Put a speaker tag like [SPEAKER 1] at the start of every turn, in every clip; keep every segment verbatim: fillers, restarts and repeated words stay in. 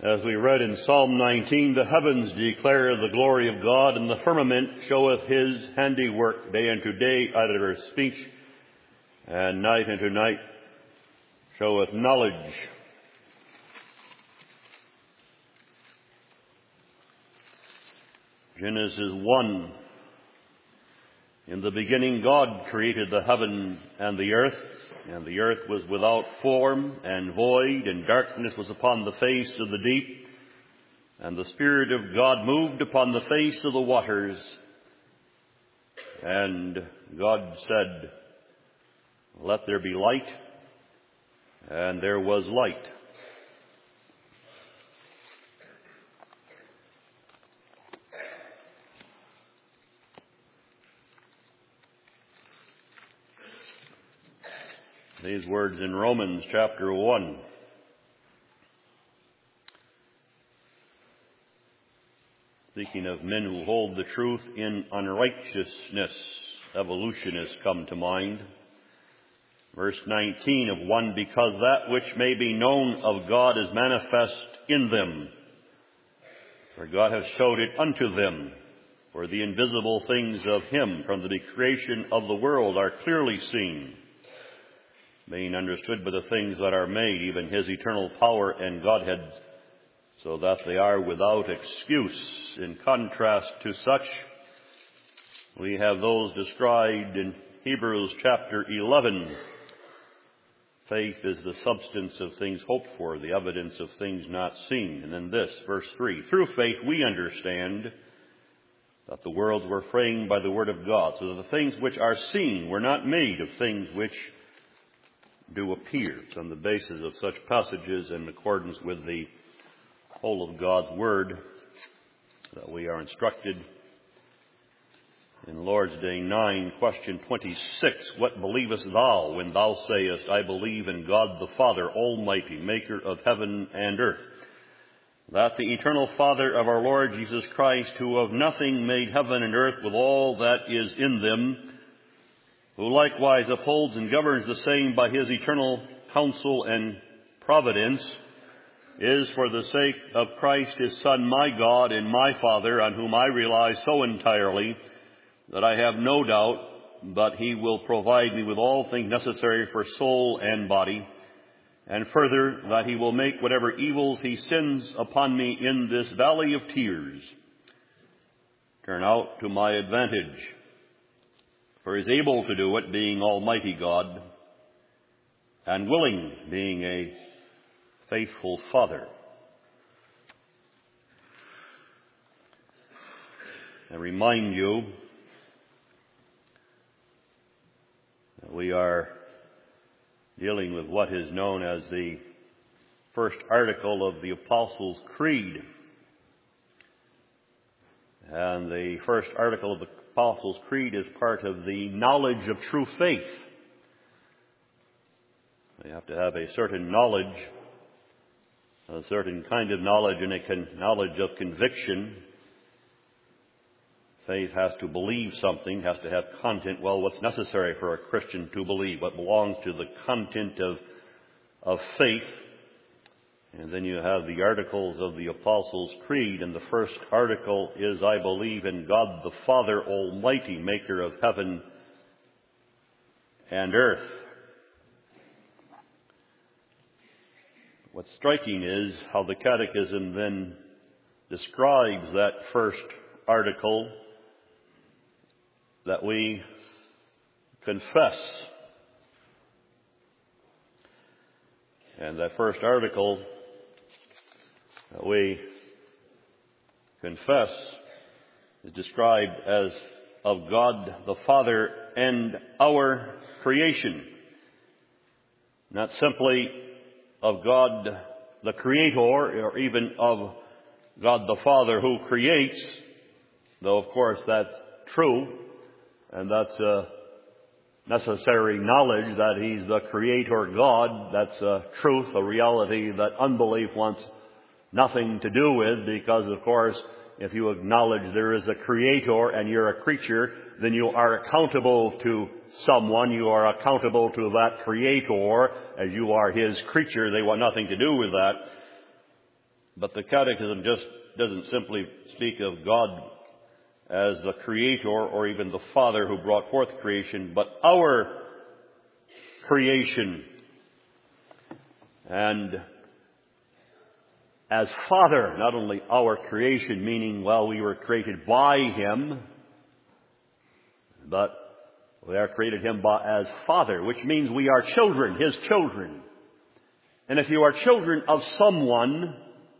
[SPEAKER 1] As we read in Psalm nineteen, the heavens declare the glory of God, and the firmament showeth his handiwork. Day unto day uttereth speech, and night unto night showeth knowledge. Genesis one. In the beginning God created the heaven and the earth, and the earth was without form and void, and darkness was upon the face of the deep. And the Spirit of God moved upon the face of the waters. And God said, "Let there be light," and there was light. These words in Romans chapter one. Speaking of men who hold the truth in unrighteousness, evolutionists come to mind. Verse nineteen of one, because that which may be known of God is manifest in them, for God hath showed it unto them. For the invisible things of him from the creation of the world are clearly seen, being understood by the things that are made, even his eternal power and Godhead, so that they are without excuse. In contrast to such, we have those described in Hebrews chapter eleven. Faith is the substance of things hoped for, the evidence of things not seen. And then this, verse three, through faith we understand that the worlds were framed by the word of God, so that the things which are seen were not made of things which do appear. It's on the basis of such passages, in accordance with the whole of God's Word, that we are instructed in Lord's Day nine, question twenty-six, what believest thou when thou sayest, I believe in God the Father Almighty, maker of heaven and earth, that the eternal Father of our Lord Jesus Christ, who of nothing made heaven and earth with all that is in them, who likewise upholds and governs the same by his eternal counsel and providence, is for the sake of Christ his Son, my God and my Father, on whom I rely so entirely that I have no doubt but he will provide me with all things necessary for soul and body, and further, that he will make whatever evils he sends upon me in this valley of tears turn out to my advantage. For he is able to do it, being Almighty God, and willing, being a faithful Father. I remind you that we are dealing with what is known as the first article of the Apostles' Creed. And the first article of the Apostles' Creed is part of the knowledge of true faith. You have to have a certain knowledge, a certain kind of knowledge, and a con- knowledge of conviction. Faith has to believe something, has to have content. Well, what's necessary for a Christian to believe? What belongs to the content of, of faith? And then you have the articles of the Apostles' Creed, and the first article is, I believe in God the Father Almighty, maker of heaven and earth. What's striking is how the Catechism then describes that first article, that we confess. And that first article that we confess is described as of God the Father and our creation. Not simply of God the Creator, or even of God the Father who creates, though of course that's true, and that's a necessary knowledge that He's the Creator God. That's a truth, a reality that unbelief wants nothing to do with, because of course if you acknowledge there is a Creator and you're a creature, then you are accountable to someone. You are accountable to that Creator as you are His creature. They want nothing to do with that. But the Catechism just doesn't simply speak of God as the Creator or even the Father who brought forth creation, but our creation. And as Father, not only our creation, meaning, well, we were created by Him, but we are created Him by, as Father, which means we are children, His children. And if you are children of someone,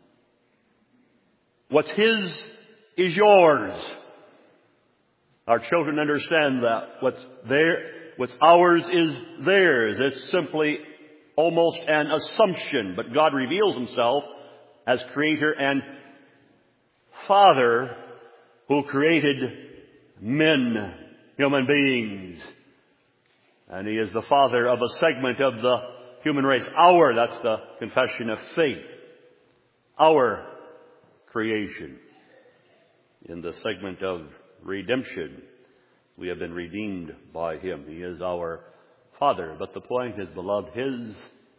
[SPEAKER 1] what's His is yours. Our children understand that. What's their, what's ours is theirs. It's simply almost an assumption. But God reveals Himself as Creator and Father who created men, human beings. And He is the Father of a segment of the human race. Our, that's the confession of faith. Our creation. In the segment of redemption, we have been redeemed by Him. He is our Father. But the point is, beloved, His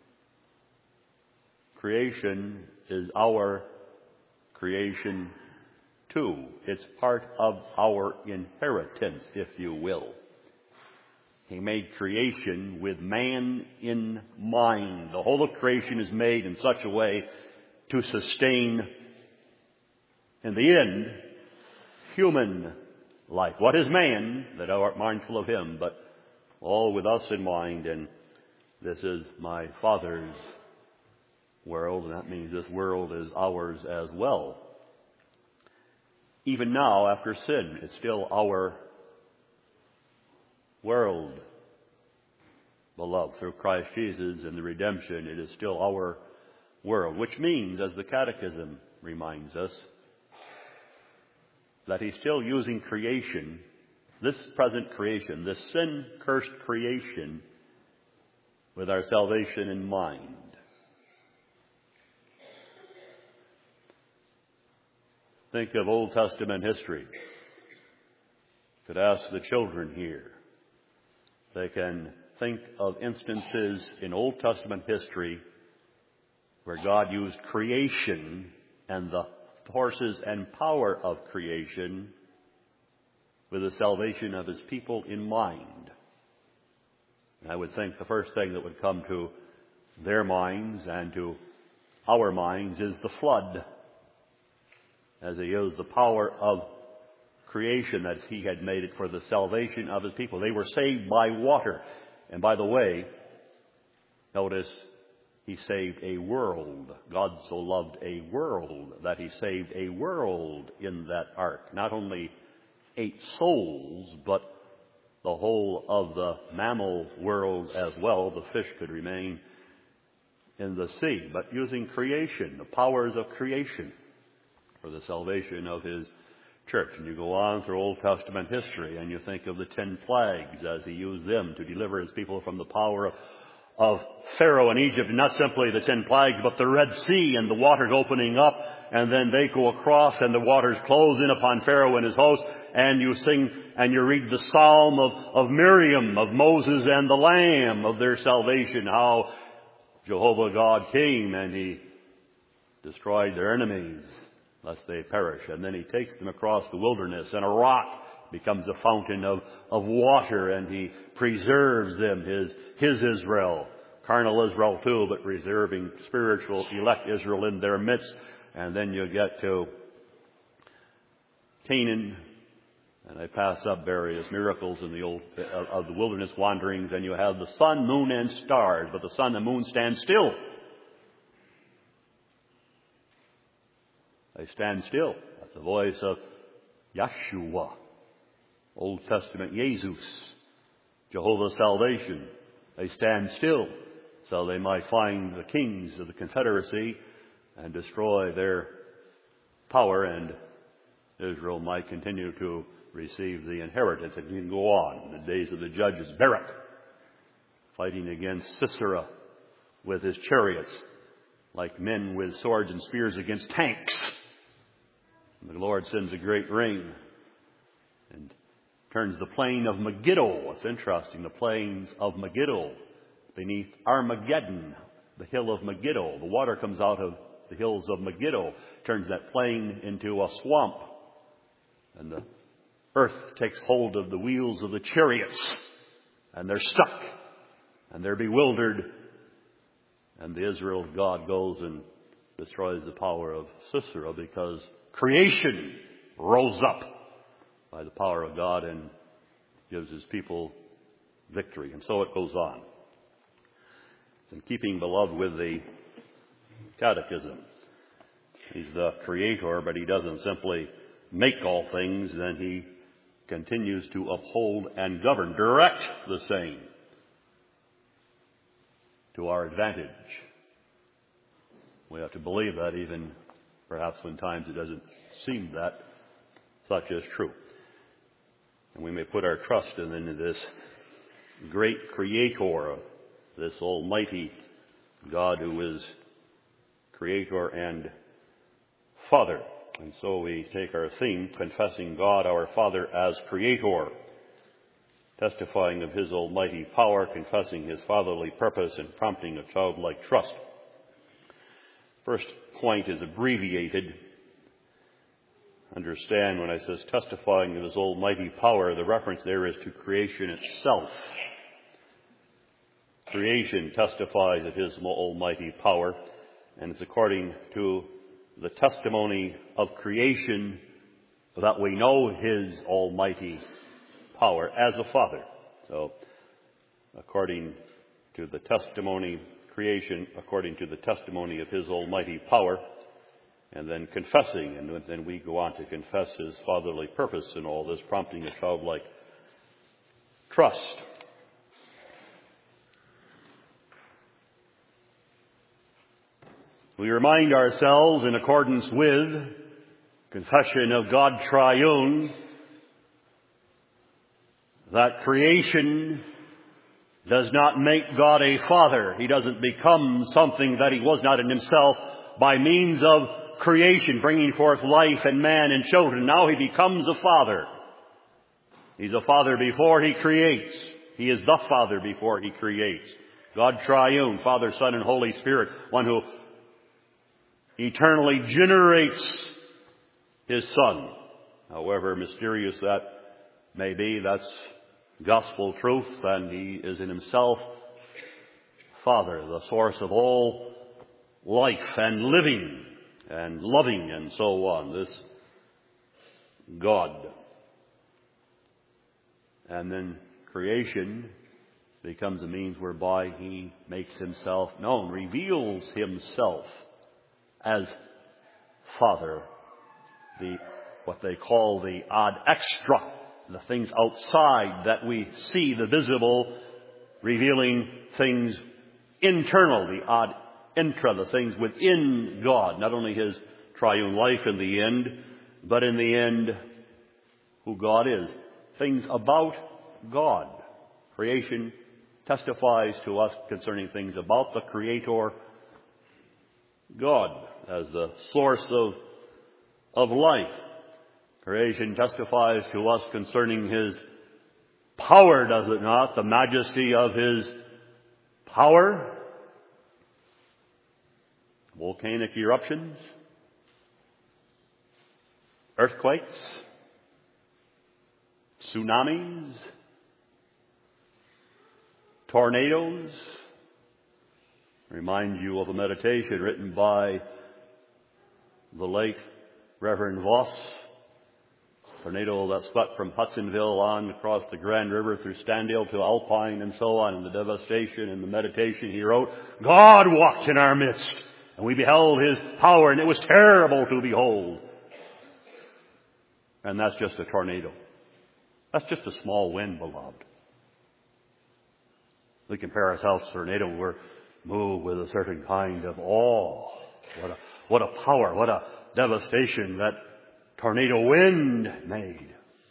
[SPEAKER 1] creation is our creation too. It's part of our inheritance, if you will. He made creation with man in mind. The whole of creation is made in such a way to sustain, in the end, human life. What is man, that thou art mindful of him, but all with us in mind, and this is my Father's world, and that means this world is ours as well. Even now, after sin, it's still our world, beloved. Through Christ Jesus and the redemption, it is still our world, which means, as the Catechism reminds us, that He's still using creation, this present creation, this sin-cursed creation, with our salvation in mind. Think of Old Testament history. Could ask the children here. They can think of instances in Old Testament history where God used creation and the forces and power of creation with the salvation of His people in mind. And I would think the first thing that would come to their minds and to our minds is the flood, as He used the power of creation, that He had made it for the salvation of His people. They were saved by water. And by the way, notice, He saved a world. God so loved a world that He saved a world in that ark. Not only eight souls, but the whole of the mammal world as well. The fish could remain in the sea. But using creation, the powers of creation, for the salvation of His church. And you go on through Old Testament history and you think of the ten plagues as He used them to deliver His people from the power of, of Pharaoh in Egypt. And not simply the ten plagues, but the Red Sea and the waters opening up, and then they go across and the waters close in upon Pharaoh and his host, and you sing and you read the psalm of, of Miriam, of Moses and the Lamb, of their salvation, how Jehovah God came and He destroyed their enemies, lest they perish. And then He takes them across the wilderness, and a rock becomes a fountain of, of water, and He preserves them, His, His Israel. Carnal Israel too, but preserving spiritual elect Israel in their midst. And then you get to Canaan, and I pass up various miracles in the old, of, of the wilderness wanderings, and you have the sun, moon, and stars, but the sun and moon stand still. They stand still. That's the voice of Yeshua, Old Testament Jesus, Jehovah's salvation. They stand still so they might find the kings of the Confederacy and destroy their power, and Israel might continue to receive the inheritance. And you can go on. In the days of the judges, Barak fighting against Sisera with his chariots, like men with swords and spears against tanks. The Lord sends a great rain and turns the plain of Megiddo. It's interesting, the plains of Megiddo, beneath Armageddon, the hill of Megiddo. The water comes out of the hills of Megiddo, turns that plain into a swamp. And the earth takes hold of the wheels of the chariots, and they're stuck, and they're bewildered. And the Israel of God goes and destroys the power of Sisera, because creation rose up by the power of God and gives his people victory. And so it goes on. It's in keeping, beloved, with the Catechism. He's the Creator, but he doesn't simply make all things, then he continues to uphold and govern, direct the same to our advantage. We have to believe that, even perhaps when times it doesn't seem that such is true. And we may put our trust in, in this great Creator, this almighty God who is Creator and Father. And so we take our theme, confessing God our Father as Creator, testifying of his almighty power, confessing his fatherly purpose, and prompting a childlike trust. First point is abbreviated. Understand, when I says testifying of his almighty power, the reference there is to creation itself. Creation testifies of his almighty power, and it's according to the testimony of creation that we know his almighty power as a father. So, according to the testimony, creation, according to the testimony of his almighty power, and then confessing, and then we go on to confess his fatherly purpose in all this, prompting a childlike trust. We remind ourselves, in accordance with confession of God Triune, that creation does not make God a father. He doesn't become something that he was not in himself by means of creation, bringing forth life and man and children. Now he becomes a father. He's a father before he creates. He is the Father before he creates. God Triune, Father, Son, and Holy Spirit, one who eternally generates his Son. However mysterious that may be, that's gospel truth, and he is in himself Father, the source of all life and living and loving and so on. This God. And then creation becomes a means whereby he makes himself known, reveals himself as Father, the what they call the ad extra, the things outside that we see, the visible, revealing things internal, the ad intra, the things within God, not only his triune life in the end, but in the end, who God is. Things about God. Creation testifies to us concerning things about the Creator, God, as the source of, of life. Creation testifies to us concerning his power, does it not? The majesty of his power. Volcanic eruptions, earthquakes, tsunamis, tornadoes. Remind you of a meditation written by the late Reverend Voss. Tornado that swept from Hudsonville on across the Grand River through Standale to Alpine and so on, and the devastation and the meditation he wrote. God walked in our midst, and we beheld his power, and it was terrible to behold. And that's just a tornado. That's just a small wind, beloved. We compare ourselves to a tornado, we're moved with a certain kind of awe. What a, what a power, what a devastation that tornado wind made.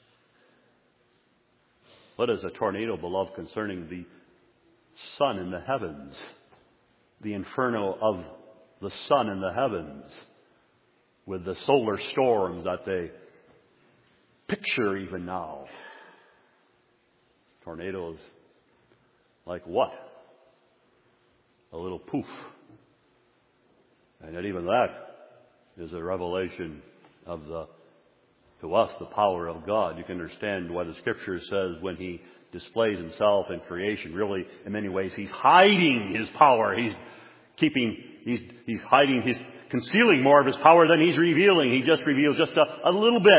[SPEAKER 1] What is a tornado, beloved, concerning the sun in the heavens? The inferno of the sun in the heavens, with the solar storms that they picture even now. Tornadoes like what? A little poof. And yet even that is a revelation of the, to us, the power of God. You can understand why the Scripture says when He displays Himself in creation, really, in many ways, He's hiding His power. He's keeping, He's, He's hiding, He's concealing more of His power than He's revealing. He just reveals just a, a little bit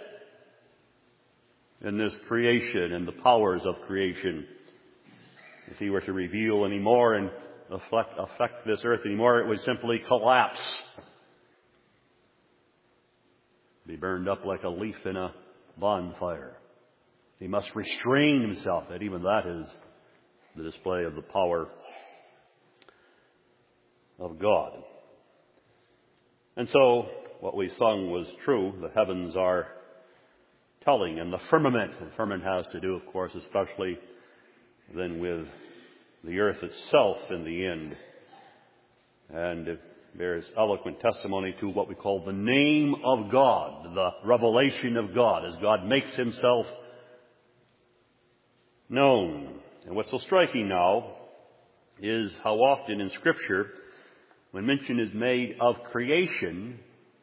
[SPEAKER 1] in this creation and the powers of creation. If He were to reveal any more and affect, affect this earth anymore, it would simply collapse. Be burned up like a leaf in a bonfire. He must restrain Himself, and even that is the display of the power of God. And so, what we sung was true. The heavens are telling, and the firmament. The firmament has to do, of course, especially then with the earth itself in the end. And it bears eloquent testimony to what we call the name of God, the revelation of God, as God makes Himself known. And what's so striking now is how often in Scripture, when mention is made of creation,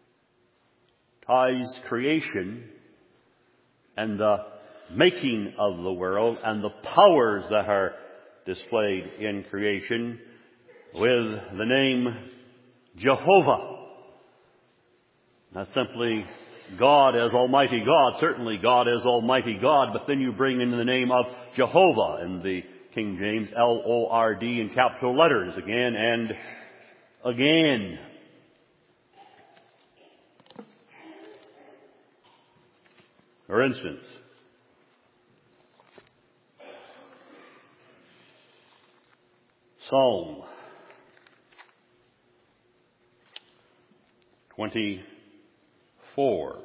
[SPEAKER 1] ties creation and the making of the world and the powers that are displayed in creation with the name Jehovah. Not simply God as Almighty God, certainly God as Almighty God, but then you bring in the name of Jehovah in the King James, L O R D in capital letters again and again. For instance, Psalm twenty-four.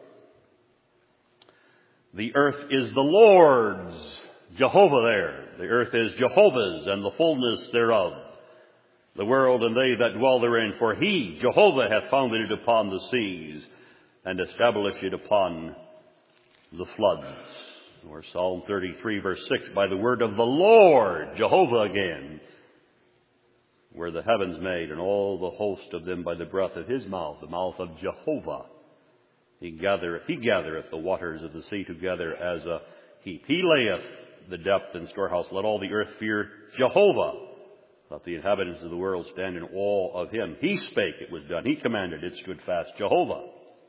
[SPEAKER 1] The earth is the Lord's, Jehovah there. The earth is Jehovah's and the fullness thereof, the world and they that dwell therein. For He, Jehovah, hath founded it upon the seas and established it upon the floods. Or Psalm thirty-three, verse six, by the word of the Lord, Jehovah again, were the heavens made, and all the host of them by the breath of His mouth, the mouth of Jehovah. He gathereth, he gathereth the waters of the sea together as a heap. He layeth the depth in storehouse. Let all the earth fear Jehovah. Let the inhabitants of the world stand in awe of Him. He spake, it was done. He commanded, it stood fast. Jehovah.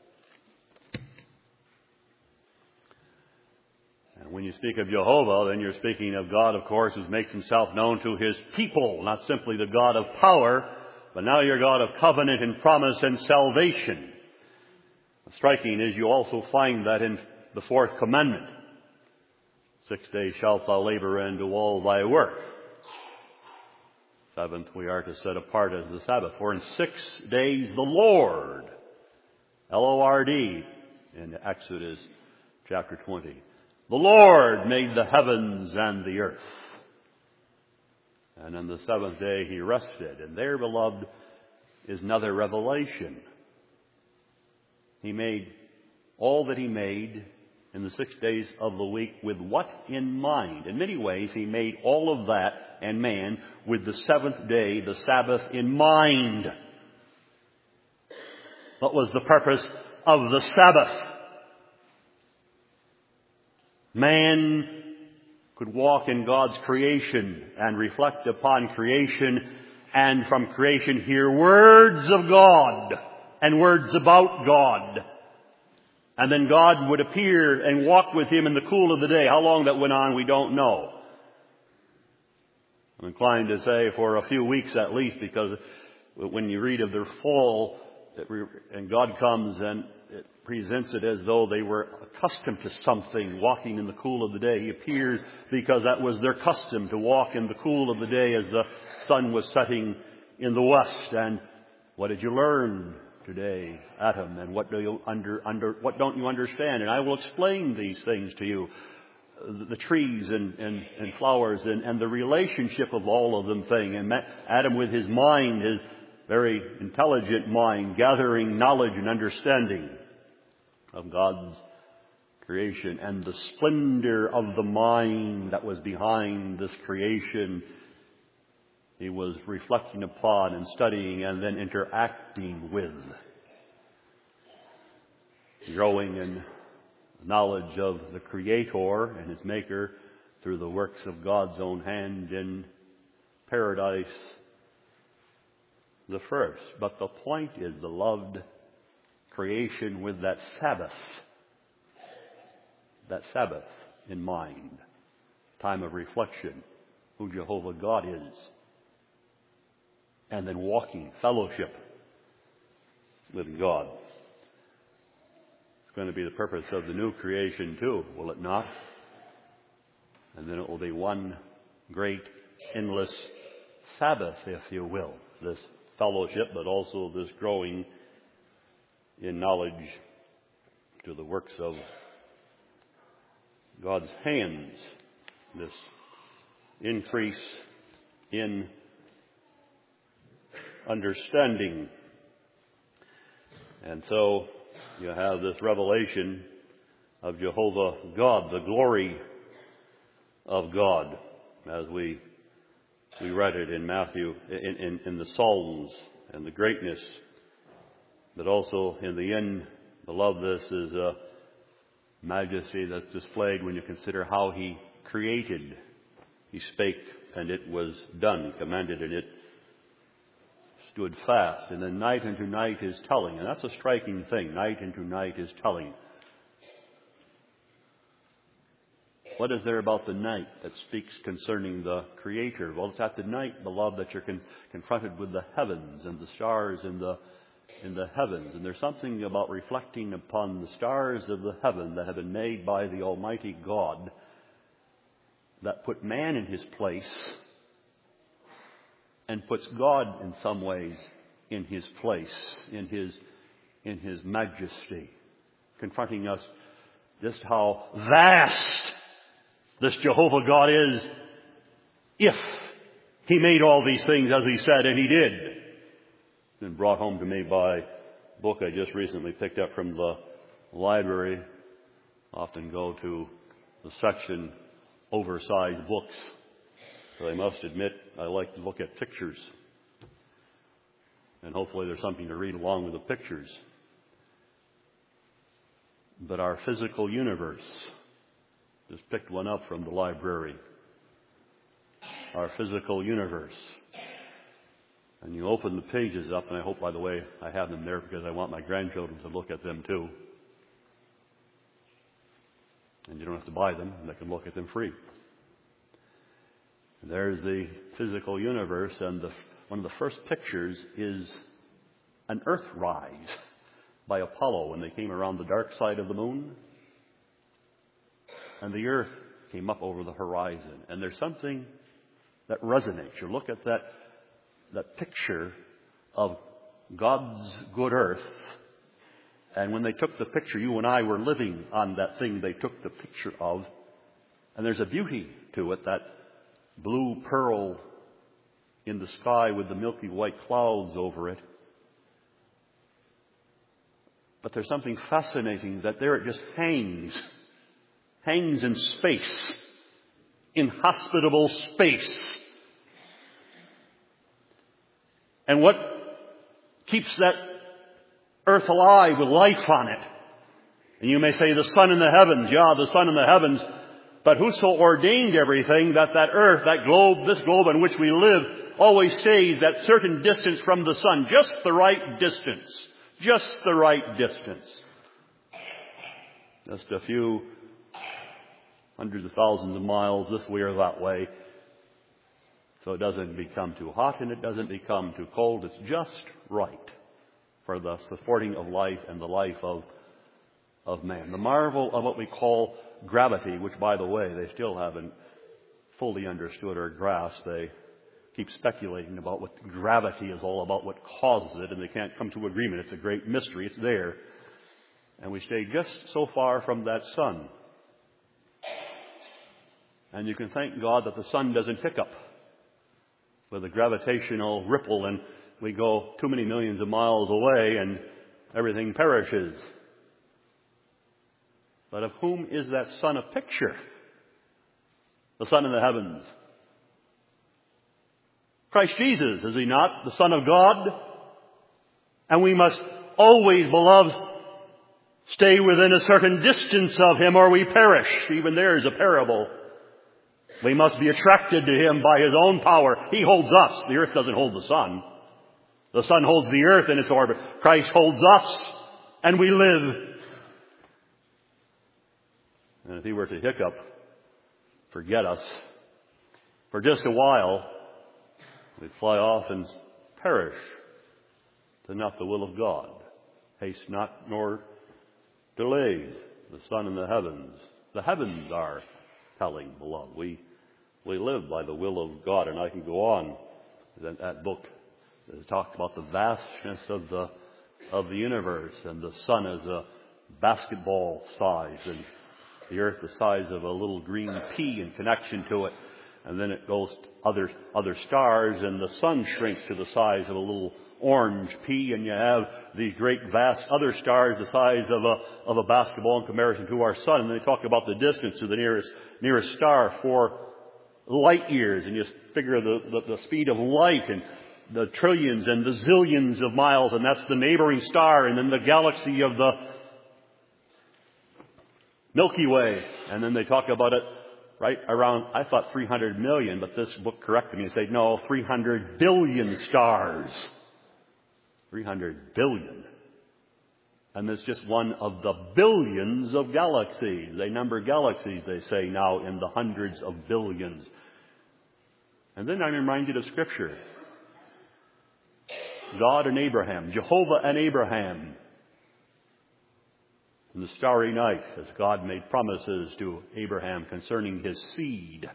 [SPEAKER 1] And when you speak of Jehovah, then you're speaking of God, of course, who makes Himself known to His people. Not simply the God of power, but now you're God of covenant and promise and salvation. Striking is you also find that in the fourth commandment. Six days shalt thou labor and do all thy work. Seventh we are to set apart as the Sabbath. For in six days the Lord, L O R D, in Exodus chapter twenty, the Lord made the heavens and the earth. And on the seventh day He rested. And there, beloved, is another revelation. He made all that He made in the six days of the week with what in mind? In many ways, He made all of that and man with the seventh day, the Sabbath, in mind. What was the purpose of the Sabbath? Man could walk in God's creation and reflect upon creation, and from creation hear words of God and words about God. And then God would appear and walk with him in the cool of the day. How long that went on, we don't know. I'm inclined to say for a few weeks at least, because when you read of their fall, and God comes and it presents it as though they were accustomed to something, walking in the cool of the day. He appears because that was their custom, to walk in the cool of the day as the sun was setting in the west. And what did you learn today, Adam? And what do you under, under, what don't you understand? And I will explain these things to you. The trees and, and, and flowers and, and the relationship of all of them thing. And Adam with his mind, his very intelligent mind, gathering knowledge and understanding of God's creation and the splendor of the mind that was behind this creation. he was reflecting upon and studying and then interacting with. Growing in knowledge of the Creator and His Maker through the works of God's own hand in paradise the first. But the point is the loved creation with that Sabbath, that Sabbath in mind, time of reflection, who Jehovah God is, and then walking, fellowship with God. It's going to be the purpose of the new creation too, will it not? And then it will be one great, endless Sabbath, if you will. This fellowship, but also this growing in knowledge to the works of God's hands. This increase in understanding. And so you have this revelation of Jehovah God, the glory of God, as we we read it in Matthew, in, in, in the Psalms, and the greatness, but also in the end, beloved, this is a majesty that's displayed when you consider how He created. He spake, and it was done, commanded, and it stood fast. And then night unto night is telling, and that's a striking thing. Night unto night is telling. What is there about the night that speaks concerning the Creator? Well, it's at the night, beloved, that you're con- confronted with the heavens and the stars in the in the heavens. And there's something about reflecting upon the stars of the heaven that have been made by the Almighty God that put man in his place and puts God in some ways in His place, in His in His majesty, confronting us just how vast this Jehovah God is, if He made all these things as He said, and He did. Been brought home to me by a book I just recently picked up from the library. Often go to the section oversized books. But I must admit, I like to look at pictures. And hopefully there's something to read along with the pictures. But our physical universe, just picked one up from the library. Our physical universe. And you open the pages up, and I hope, by the way, I have them there because I want my grandchildren to look at them too. And you don't have to buy them, and they can look at them free. And there's the physical universe, and the, one of the first pictures is an Earthrise by Apollo when they came around the dark side of the moon. And the Earth came up over the horizon. And there's something that resonates. You look at that, that picture of God's good earth. And when they took the picture, you and I were living on that thing they took the picture of. And there's a beauty to it, that blue pearl in the sky with the milky white clouds over it. But there's something fascinating that there it just hangs. Hangs in space. Inhospitable space. And what keeps that earth alive with life on it? And you may say the sun in the heavens. Yeah, the sun in the heavens. But who so ordained everything that that earth, that globe, this globe on which we live, always stays that certain distance from the sun. Just the right distance. Just the right distance. Just a few hundreds of thousands of miles this way or that way. So it doesn't become too hot and it doesn't become too cold. It's just right for the supporting of life and the life of, of man. The marvel of what we call gravity, which, by the way, they still haven't fully understood or grasped. They keep speculating about what gravity is all about, what causes it, and they can't come to agreement. It's a great mystery. It's there. And we stay just so far from that sun. And you can thank God that the sun doesn't hiccup with a gravitational ripple and we go too many millions of miles away and everything perishes. But of whom is that sun a picture? The sun in the heavens. Christ Jesus, is he not, the Son of God? And we must always, beloved, stay within a certain distance of him or we perish. Even there is a parable. We must be attracted to him by his own power. He holds us. The earth doesn't hold the sun. The sun holds the earth in its orbit. Christ holds us, and we live. And if he were to hiccup, forget us, for just a while, we'd fly off and perish. To not the will of God. Haste not nor delays the sun in the heavens. The heavens are telling, beloved. We we live by the will of God, and I can go on. That, that book that talks about the vastness of the of the universe, and the sun is a basketball size, and the earth the size of a little green pea in connection to it. And then it goes to other other stars, and the sun shrinks to the size of a little orange pea, and you have these great vast other stars the size of a of a basketball in comparison to our sun. And they talk about the distance to the nearest nearest star, four light years, and you figure the, the, the speed of light and the trillions and the zillions of miles, and that's the neighboring star, and then the galaxy of the Milky Way. And then they talk about it right around, I thought three hundred million, but this book corrected me and said, no, three hundred billion stars. three hundred billion. And it's just one of the billions of galaxies. They number galaxies, they say now, in the hundreds of billions. And then I'm reminded of Scripture. God and Abraham, Jehovah and Abraham. In the starry night, as God made promises to Abraham concerning his seed,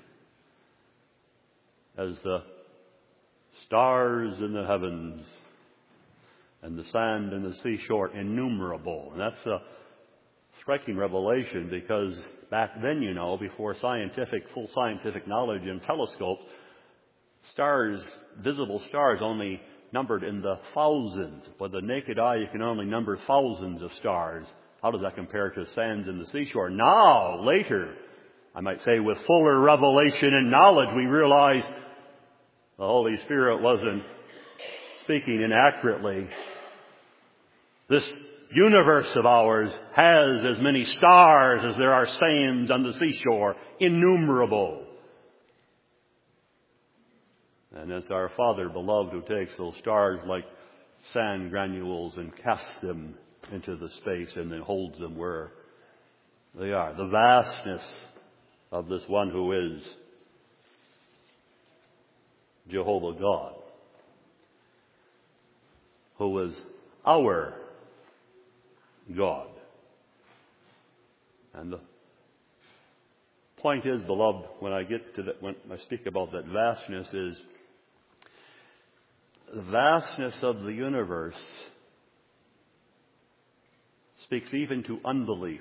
[SPEAKER 1] as the stars in the heavens and the sand and the seashore innumerable. And that's a striking revelation, because back then, you know, before scientific, full scientific knowledge and telescopes, stars, visible stars, only numbered in the thousands. With the naked eye, you can only number thousands of stars. How does that compare to sands in the seashore? Now, later, I might say with fuller revelation and knowledge, we realize the Holy Spirit wasn't speaking inaccurately. This universe of ours has as many stars as there are sands on the seashore, innumerable. And it's our Father, beloved, who takes those stars like sand granules and casts them into the space and then holds them where they are. The vastness of this one who is Jehovah God, who is our God. And the point is, beloved, when I get to that, when I speak about that vastness, is the vastness of the universe speaks even to unbelief.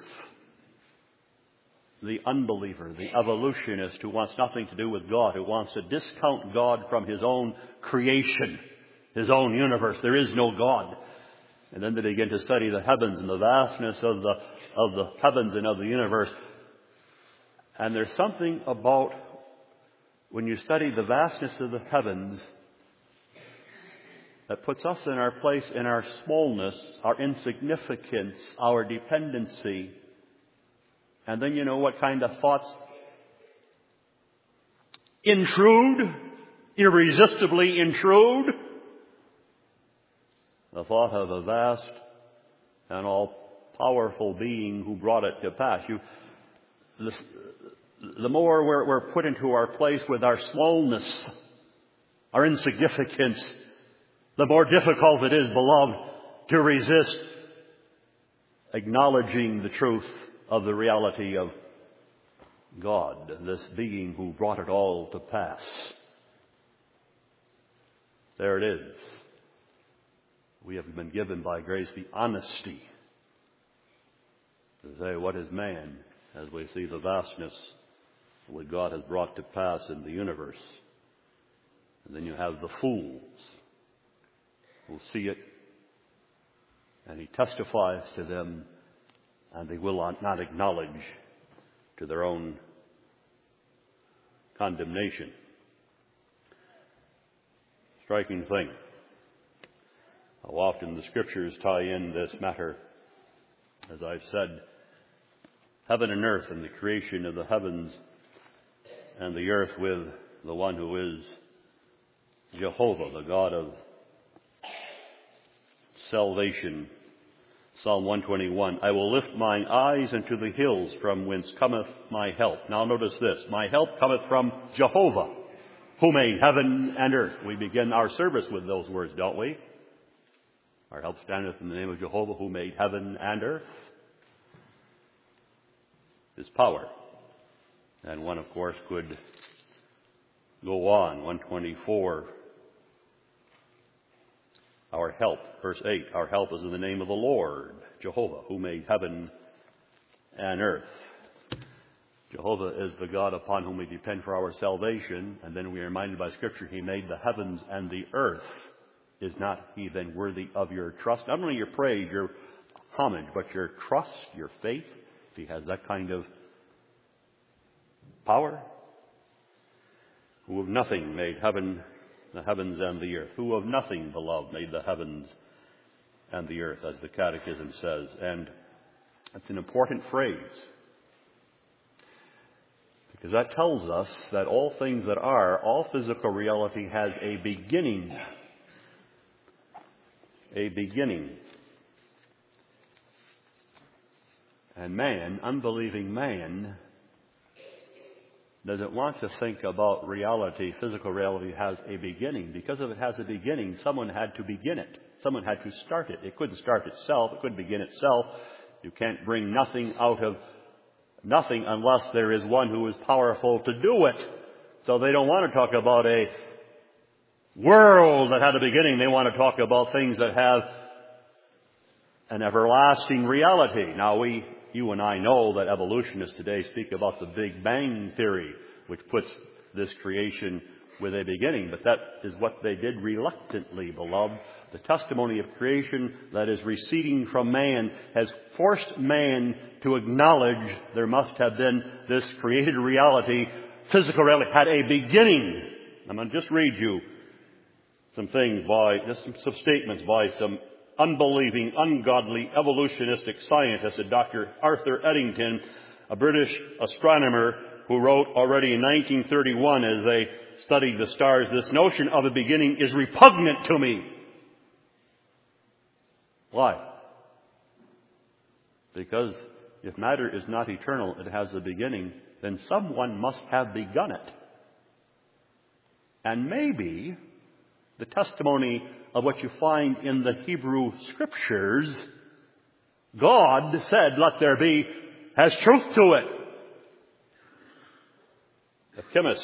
[SPEAKER 1] The unbeliever, the evolutionist who wants nothing to do with God, who wants to discount God from his own creation, his own universe. There is no God. And then they begin to study the heavens and the vastness of the of the heavens and of the universe. And there's something about when you study the vastness of the heavens that puts us in our place in our smallness, our insignificance, our dependency. And then you know what kind of thoughts intrude, irresistibly intrude? The thought of a vast and all-powerful being who brought it to pass. You, the, the more we're, we're put into our place with our smallness, our insignificance, the more difficult it is, beloved, to resist acknowledging the truth of the reality of God, this being who brought it all to pass. There it is. We have been given by grace the honesty to say, what is man, as we see the vastness of what God has brought to pass in the universe. And then you have the fools who see it, and he testifies to them, and they will not acknowledge to their own condemnation. striking thing how often the Scriptures tie in this matter. As I've said, heaven and earth and the creation of the heavens and the earth with the one who is Jehovah, the God of salvation. Psalm one twenty-one, I will lift mine eyes unto the hills from whence cometh my help. Now notice this, my help cometh from Jehovah, who made heaven and earth. We begin our service with those words, don't we? Our help standeth in the name of Jehovah, who made heaven and earth. His power. And one, of course, could go on. one twenty-four, our help. Verse eight, our help is in the name of the Lord, Jehovah, who made heaven and earth. Jehovah is the God upon whom we depend for our salvation. And then we are reminded by Scripture, He made the heavens and the earth. Is not He then worthy of your trust? Not only your praise, your homage, but your trust, your faith. If He has that kind of power. Who of nothing made heaven, the heavens and the earth. Who of nothing, beloved, made the heavens and the earth, as the Catechism says. And that's an important phrase. Because that tells us that all things that are, all physical reality has a beginning. A beginning. And man, unbelieving man, doesn't want to think about reality. Physical reality has a beginning. Because if it has a beginning, someone had to begin it. Someone had to start it. It couldn't start itself. It couldn't begin itself. You can't bring nothing out of nothing unless there is one who is powerful to do it. So they don't want to talk about a world that had a beginning. They want to talk about things that have an everlasting reality. Now we, you and I know that evolutionists today speak about the Big Bang Theory, which puts this creation with a beginning. But that is what they did reluctantly, beloved. The testimony of creation that is receding from man has forced man to acknowledge there must have been this created reality, physical reality, had a beginning. I'm going to just read you some things by, just some, some statements by some unbelieving, ungodly, evolutionistic scientist, Doctor Arthur Eddington, a British astronomer who wrote already in nineteen thirty-one as they studied the stars, this notion of a beginning is repugnant to me. Why? Because if matter is not eternal, it has a beginning, then someone must have begun it. And maybe the testimony of what you find in the Hebrew Scriptures, God said, let there be, has truth to it. A chemist,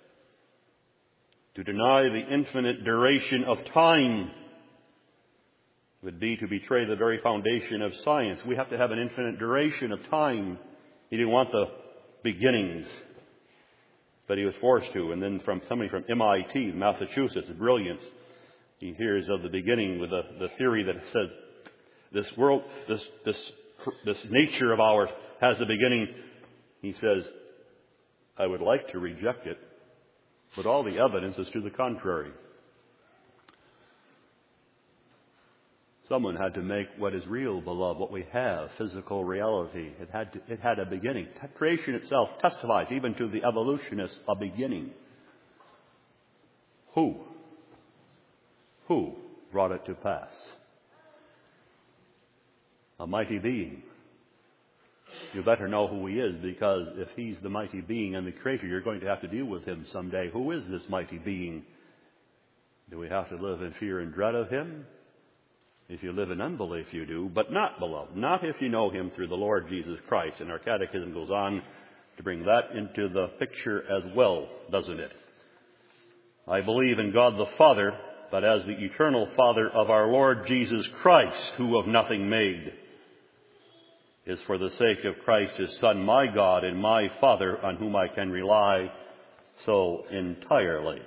[SPEAKER 1] to deny the infinite duration of time would be to betray the very foundation of science. We have to have an infinite duration of time. He didn't want the beginnings, but he was forced to. And then from somebody from M I T, Massachusetts, brilliance, he hears of the beginning with the, the theory that says this world, this, this, this nature of ours has a beginning. He says, I would like to reject it, but all the evidence is to the contrary. Someone had to make what is real, beloved, what we have, physical reality. It had to, it had a beginning. Creation itself testifies even to the evolutionists a beginning. Who? Who brought it to pass? A mighty being. You better know who he is, because if he's the mighty being and the creator, you're going to have to deal with him someday. Who is this mighty being? Do we have to live in fear and dread of him? If you live in unbelief, you do, but not, beloved, not if you know him through the Lord Jesus Christ. And our catechism goes on to bring that into the picture as well, doesn't it? I believe in God the Father, but as the eternal Father of our Lord Jesus Christ, who of nothing made, is for the sake of Christ his Son, my God and my Father, on whom I can rely so entirely.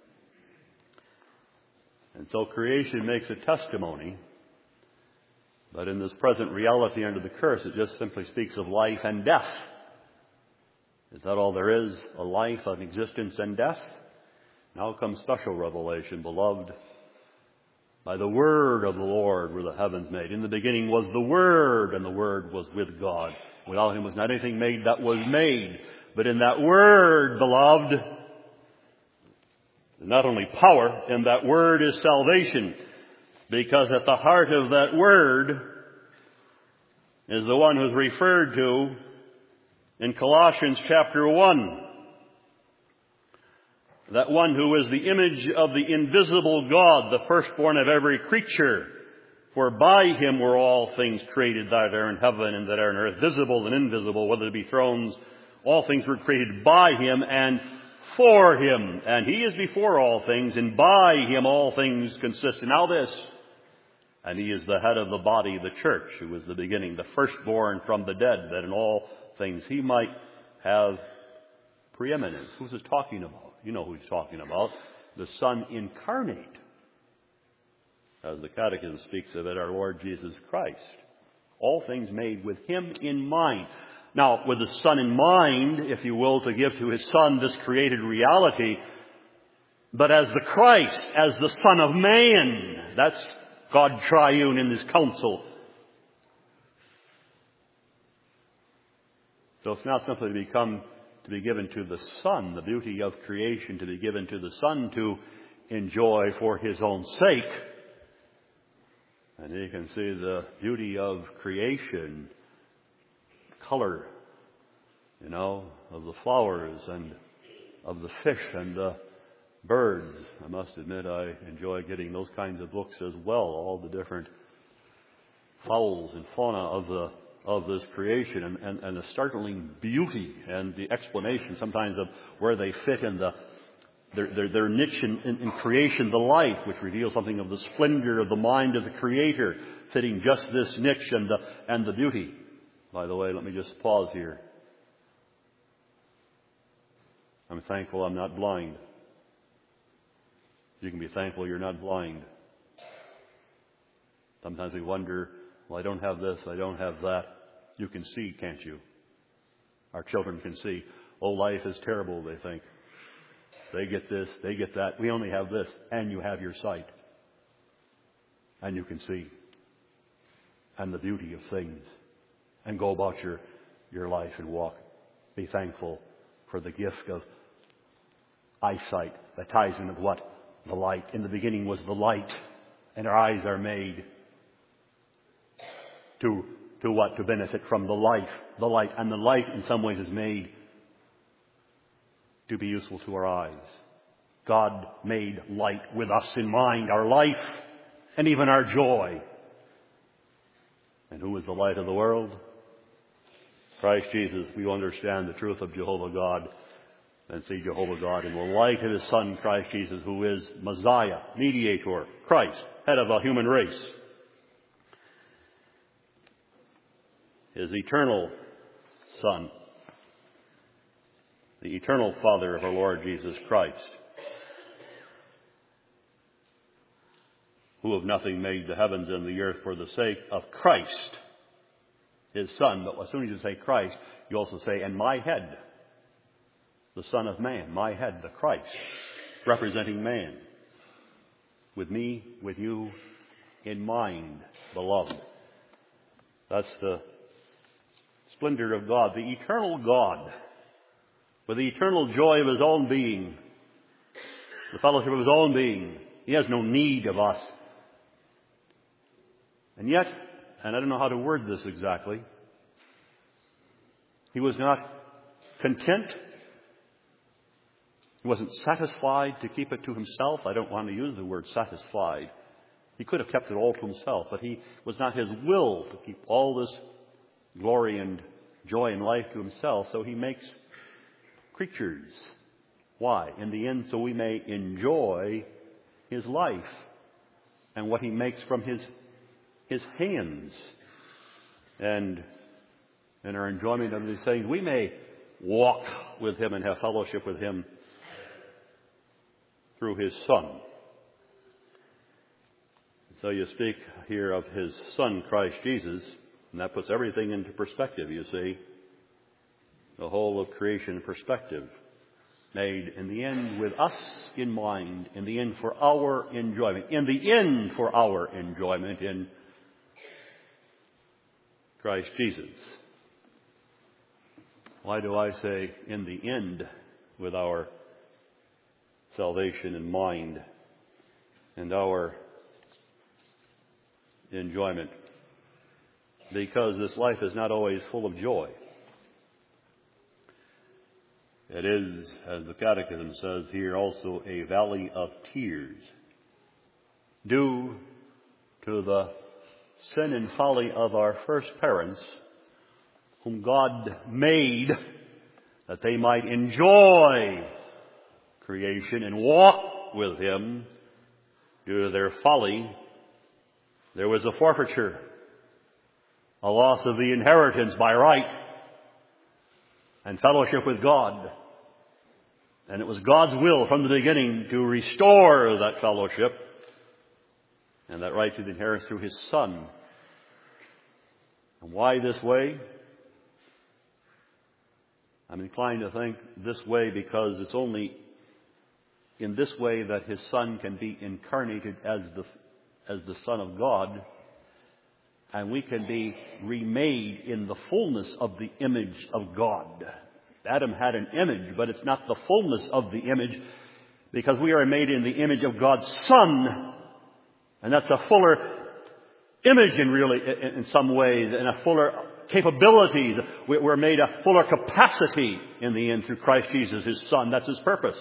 [SPEAKER 1] And so creation makes a testimony, but in this present reality under the curse, it just simply speaks of life and death. Is that all there is? A life, an existence, and death? Now comes special revelation, beloved. By the word of the Lord were the heavens made. In the beginning was the Word, and the Word was with God. Without him was not anything made that was made. But in that Word, beloved, not only power, in that Word is salvation. Because at the heart of that Word is the one who's referred to in Colossians chapter one. That one who is the image of the invisible God, the firstborn of every creature. For by him were all things created that are in heaven and that are on earth, visible and invisible, whether it be thrones. All things were created by him and for him. And he is before all things, and by him all things consist. And now this, and he is the head of the body, the church, who is the beginning, the firstborn from the dead, that in all things he might have preeminence. Who's this talking about? You know who he's talking about. The Son incarnate. As the Catechism speaks of it, our Lord Jesus Christ. All things made with him in mind. Now, with the Son in mind, if you will, to give to his Son this created reality, but as the Christ, as the Son of Man. That's God triune in his counsel. So it's not simply to become to be given to the Son, the beauty of creation, to be given to the Son to enjoy for his own sake. And you can see the beauty of creation, color, you know, of the flowers and of the fish and the birds. I must admit I enjoy getting those kinds of books as well, all the different fowls and fauna of the of this creation, and, and, and the startling beauty and the explanation sometimes of where they fit in the their, their, their niche in, in, in creation, the life, which reveals something of the splendor of the mind of the Creator, fitting just this niche and the, and the beauty. By the way, let me just pause here. I'm thankful I'm not blind. You can be thankful you're not blind. Sometimes we wonder, well, I don't have this, I don't have that. You can see, can't you? Our children can see. Oh, life is terrible, they think. They get this, they get that. We only have this. And you have your sight. And you can see. And the beauty of things. And go about your, your life and walk. Be thankful for the gift of eyesight that ties in with what? The light. In the beginning was the light. And our eyes are made to To what? To benefit from the life, the light. And the light in some ways is made to be useful to our eyes. God made light with us in mind, our life, and even our joy. And who is the light of the world? Christ Jesus. We understand the truth of Jehovah God and see Jehovah God in the light of his Son, Christ Jesus, who is Messiah, mediator, Christ, head of a human race. His eternal Son, the eternal Father of our Lord Jesus Christ, who of nothing made the heavens and the earth for the sake of Christ, his Son. But as soon as you say Christ, you also say, and my head, the Son of Man, my head, the Christ, representing man, with me, with you, in mind, beloved. That's the splendor of God, the eternal God, with the eternal joy of his own being, the fellowship of his own being. He has no need of us. And yet, and I don't know how to word this exactly, he was not content. He wasn't satisfied to keep it to himself. I don't want to use the word satisfied. He could have kept it all to himself, but he was not his will to keep all this glory and joy and life to himself, so he makes creatures. Why? In the end, so we may enjoy his life and what he makes from his his hands. And in our enjoyment of these things, we may walk with him and have fellowship with him through his Son. So you speak here of his Son, Christ Jesus, and that puts everything into perspective, you see. The whole of creation in perspective. made in the end with us in mind, in the end for our enjoyment, in the end for our enjoyment in Christ Jesus. Why do I say in the end with our salvation in mind and our enjoyment? Because this life is not always full of joy. It is, as the Catechism says here, also a valley of tears, due to the sin and folly of our first parents, whom God made that they might enjoy creation and walk with Him. Due to their folly, there was a forfeiture, a loss of the inheritance by right, and fellowship with God. And it was God's will from the beginning to restore that fellowship and that right to the inheritance through His Son. And why this way? I'm inclined to think this way because it's only in this way that His Son can be incarnated as the, as the Son of God, and we can be remade in the fullness of the image of God. Adam had an image, but it's not the fullness of the image, because we are made in the image of God's Son, and that's a fuller image in really, in some ways, and a fuller capability. We're made a fuller capacity in the end through Christ Jesus, His Son. That's His purpose.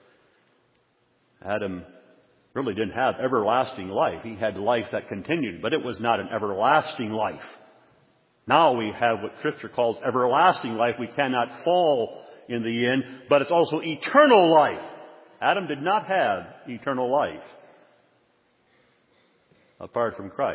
[SPEAKER 1] Adam really didn't have everlasting life. He had life that continued, but it was not an everlasting life. Now we have what Scripture calls everlasting life. We cannot fall in the end, but it's also eternal life. Adam did not have eternal life apart from Christ.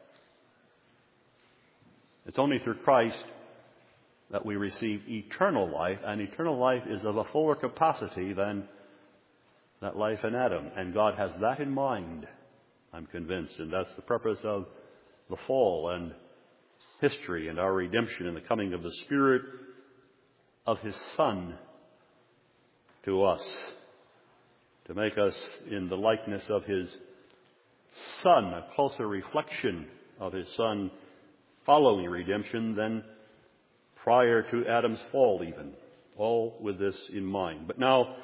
[SPEAKER 1] It's only through Christ that we receive eternal life, and eternal life is of a fuller capacity than that life in Adam. And God has that in mind, I'm convinced, and that's the purpose of the fall and history and our redemption and the coming of the Spirit of His Son to us, to make us in the likeness of His Son, a closer reflection of His Son following redemption than prior to Adam's fall even, all with this in mind. But now,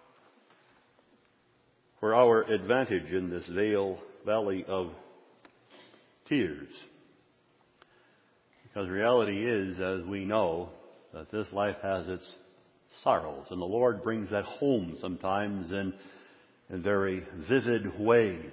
[SPEAKER 1] for our advantage in this vale, valley of tears, because reality is, as we know, that this life has its sorrows, and the Lord brings that home sometimes in, in very vivid ways.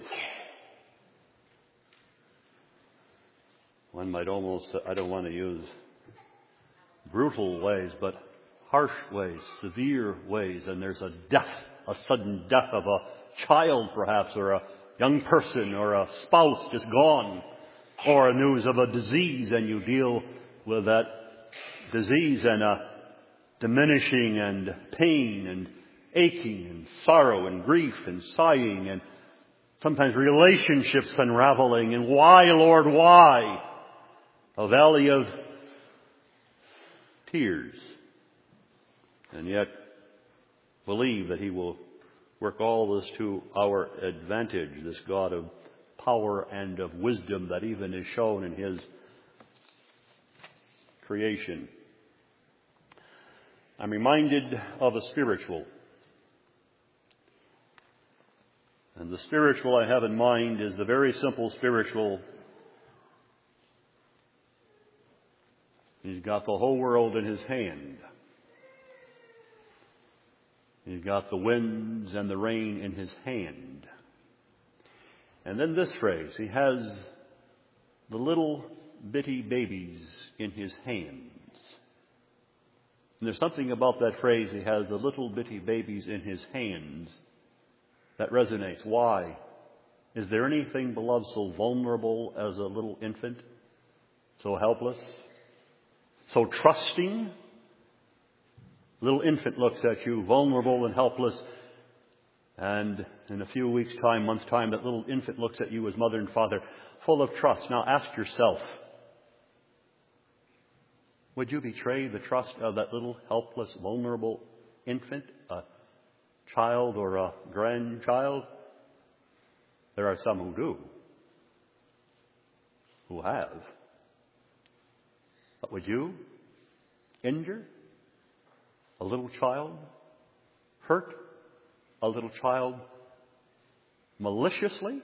[SPEAKER 1] One might almost, I don't want to use brutal ways, but harsh ways, severe ways, and there's a death, a sudden death of a child perhaps, or a young person, or a spouse just gone, or news of a disease, and you deal with that disease and a diminishing and pain and aching and sorrow and grief and sighing and sometimes relationships unraveling. And why, Lord, why? A valley of tears. And yet believe that He will work all this to our advantage, this God of power and of wisdom that even is shown in His creation. I'm reminded of a spiritual. And the spiritual I have in mind is the very simple spiritual. He's got the whole world in His hand. He's got the winds and the rain in His hand. And then this phrase, He has the little bitty babies in His hands. And there's something about that phrase, He has the little bitty babies in His hands, that resonates. Why? Is there anything, beloved, so vulnerable as a little infant? So helpless? So trusting? Little infant looks at you, vulnerable and helpless, and in a few weeks' time, months' time, that little infant looks at you as mother and father, full of trust. Now ask yourself, would you betray the trust of that little helpless, vulnerable infant? A child or a grandchild? There are some who do, who have. But would you injure a little child? Hurt a little child maliciously?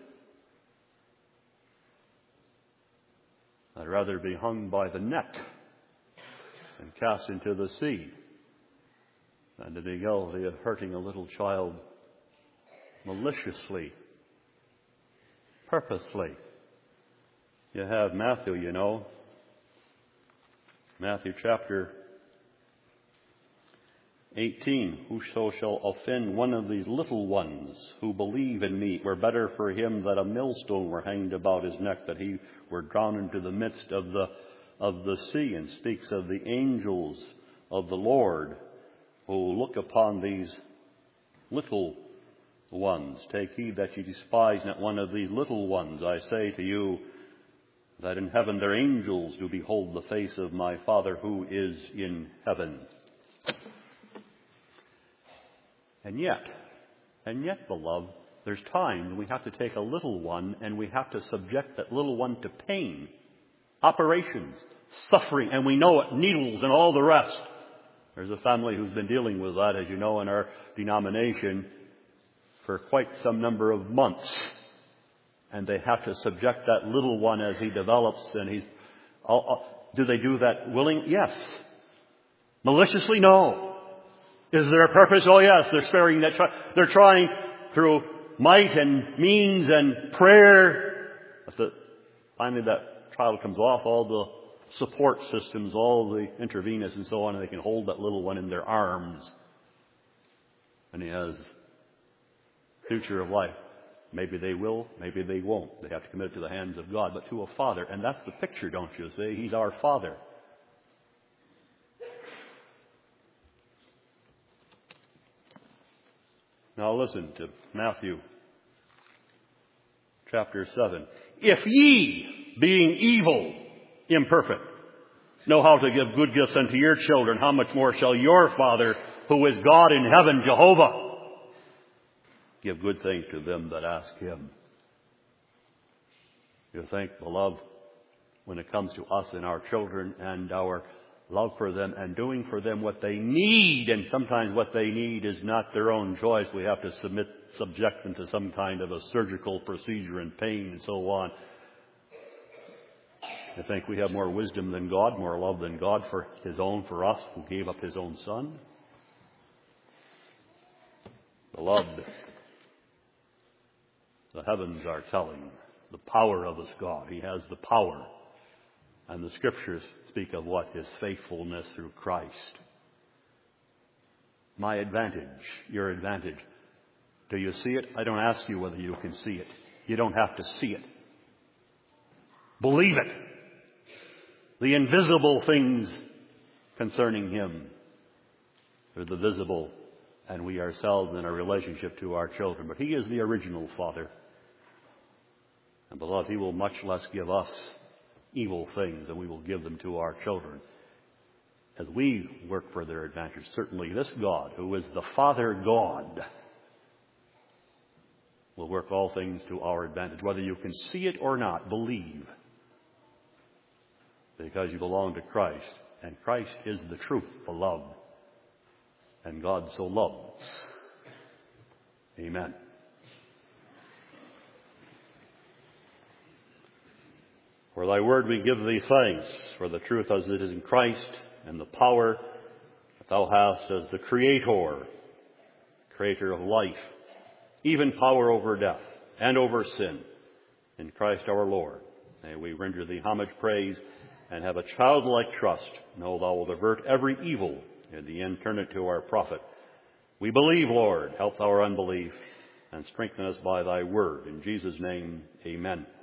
[SPEAKER 1] I'd rather be hung by the neck and cast into the sea than to be guilty of hurting a little child maliciously, purposely. You have Matthew, you know. Matthew chapter eighteen. Whoso shall offend one of these little ones who believe in me, it were better for him that a millstone were hanged about his neck, that he were drowned into the midst of the of the sea, and speaks of the angels of the Lord who look upon these little ones. Take heed that ye despise not one of these little ones. I say to you that in heaven their angels do behold the face of my Father who is in heaven. And yet, and yet, beloved, there's times we have to take a little one and we have to subject that little one to pain, operations, suffering, and we know it, needles and all the rest. There's a family who's been dealing with that, as you know, in our denomination for quite some number of months. And they have to subject that little one as he develops, and he's... Do they do that willing? Yes. Maliciously? No. Is there a purpose? Oh yes, they're sparing that child. They're trying through might and means and prayer. If the, finally that child comes off all the support systems, all the intravenous and so on, and they can hold that little one in their arms. And he has future of life. Maybe they will, maybe they won't. They have to commit it to the hands of God, but to a Father. And that's the picture, don't you see? He's our Father. Now listen to Matthew chapter seven. If ye, being evil, imperfect, know how to give good gifts unto your children, how much more shall your Father, who is God in heaven, Jehovah, give good things to them that ask Him. You think, beloved, when it comes to us and our children and our love for them and doing for them what they need, and sometimes what they need is not their own choice. We have to submit, subject them to some kind of a surgical procedure and pain and so on. I think we have more wisdom than God, more love than God for His own, for us, who gave up His own Son. Beloved, the heavens are telling the power of this God. He has the power. And the Scriptures speak of what? His faithfulness through Christ. My advantage, your advantage. Do you see it? I don't ask you whether you can see it. You don't have to see it. Believe it. The invisible things concerning Him are the visible, and we ourselves in our relationship to our children. But He is the original Father. And beloved, He will much less give us evil things than we will give them to our children as we work for their advantage. Certainly this God, who is the Father God, will work all things to our advantage. Whether you can see it or not, believe. Because you belong to Christ. And Christ is the truth, beloved. And God so loves. Amen. For thy word we give thee thanks, for the truth as it is in Christ, and the power that thou hast as the Creator, Creator of life, even power over death and over sin, in Christ our Lord. May we render thee homage, praise, and have a childlike trust. Know thou wilt avert every evil, and the end turn it to our profit. We believe, Lord, help our unbelief, and strengthen us by thy word. In Jesus' name, amen.